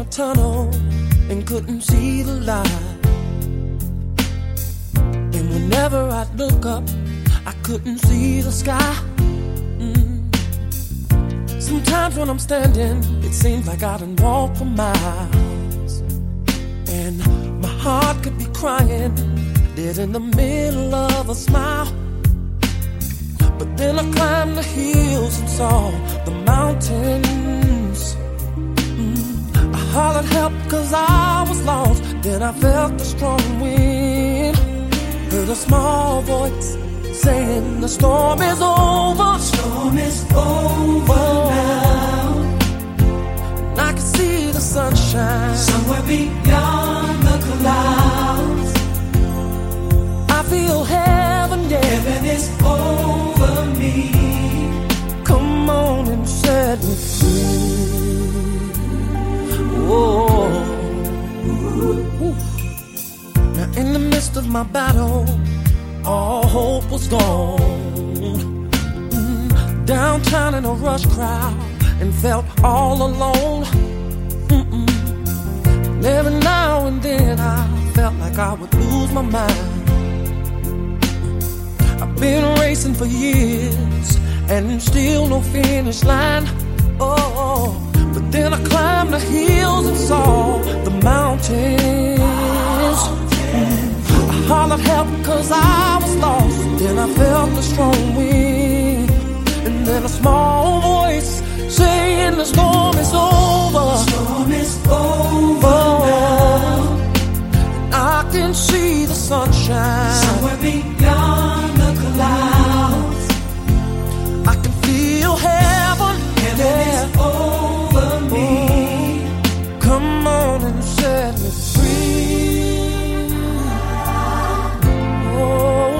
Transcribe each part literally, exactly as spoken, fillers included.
tunnel and couldn't see the light. And whenever I'd look up, I couldn't see the sky. Mm. Sometimes when I'm standing, it seems like I done walked for miles. And my heart could be crying, dead in the middle of a smile. But then I climbed the hills and saw the mountains. Mm. I hollered help cause I was lost. Then I felt the strong wind. Heard a small voice saying the storm is over. The storm is over oh. now. And I can see the sunshine somewhere beyond the clouds. I feel heaven, yeah. Heaven is over me. Come on and set me free. Whoa. Ooh. Now in the midst of my battle, all hope was gone. Mm, downtown in a rush crowd and felt all alone. Mm-mm. And every now and then I felt like I would lose my mind. I've been racing for years and still no finish line. Oh, but then I climbed the hills and saw the mountains. Mm. I hollered help cause I was lost. Then I felt the strong wind. And then a small voice saying the storm is over. The storm is over oh. now. And I can see the sunshine somewhere beyond the clouds. I can feel heaven. Heaven yeah. is over me. Oh. Come on and set me free. Oh.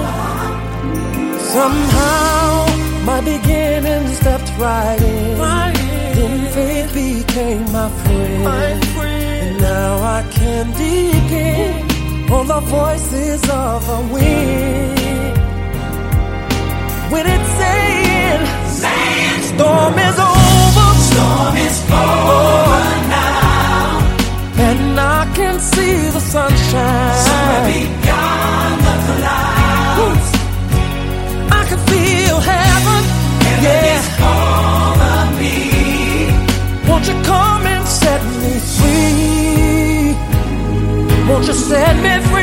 Somehow my beginning stepped right in. Right in. Then faith became my friend. My friend. And now I can begin on the voices of the wind. When it's saying, saying storm is over, storm is over now. And I can see the sunshine somewhere beyond the clouds. I can feel heaven, heaven yeah. is over me. Won't you come and set me free? Won't you set me free?